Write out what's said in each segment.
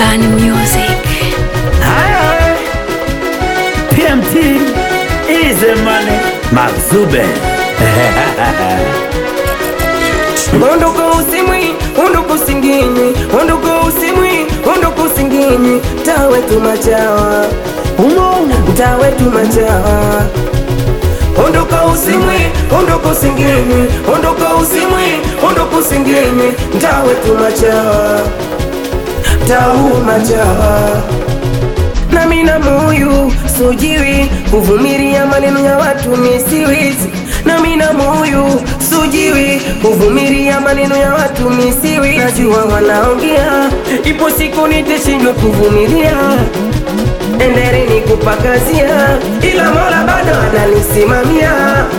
Bani Music. Hi, PMT is the money. Mazube. Ondoko usimwi, ondoko singinyi, ondoko usimwi, ondoko singinyi, tawe tumachawa, tawe tumachawa. Ondoko usimwi, ondoko singinyi, ondoko usimwi, ondoko singinyi, tawe tumachawa, tawe machawa. Na mina moyo sujiwi kuvumilia maneno ya watu misiwizi. Na mina moyo sujiwi kuvumilia maneno ya watu misiwizi. Najua wanaongea, ipo siku nitashindwa kuvumilia. Endeleni kupakazia, ila Mola bado ananisimamia.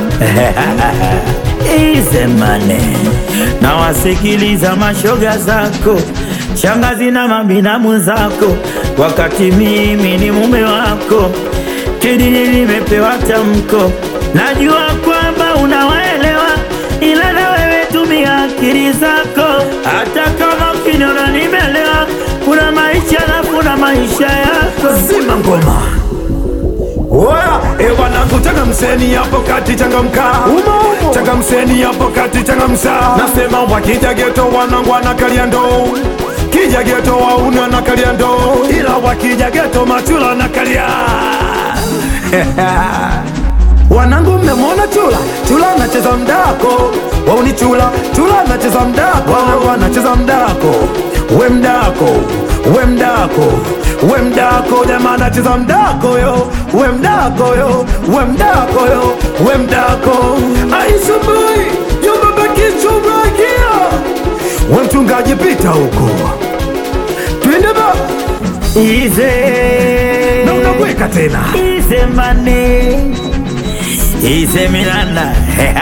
Ize mane na wasikiliza mashoga zako, shangazi na mabinamu zako, wakati mimi ni mume wako. Kidini nimepewa tamko, najua kwamba unawaelewa, ila na wewe tumia akili zako. Hata kama ukiniona nimelewa, kuna maisha na kuna maisha yako. Zima ngoma. Oya, wanangu changamseni hapo kati changamka. Changamseni hapo kati changamsa. Nasema wakija geto wanangu wanakalia ndoo. Kija geto wauna nakalia ndoo. Ila wakija geto machula nakalia. Wanangu mmemwona chula? Chula anacheza mdako. Wauni chula? Chula anacheza mdako. Wanangu anacheza mdako. We mdako, we mdako, we mdako, jamaa anacheza mdako yo, we mdako yo, we mdako yo, we mdako. Aisubui, yomba baki chubakia. We mchungaji pita huko. Twende ba. Ize Na unakweka tena. Ize mane Ize Miranda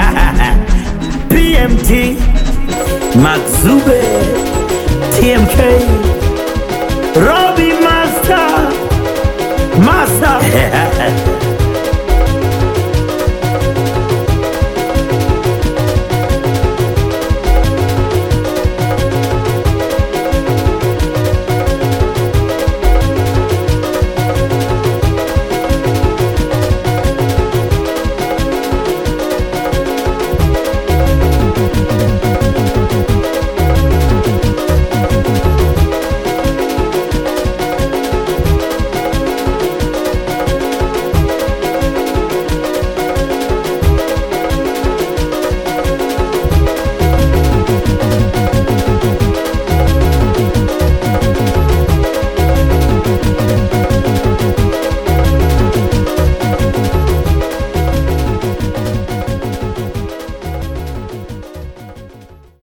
PMT Mazube TMK Robbie Master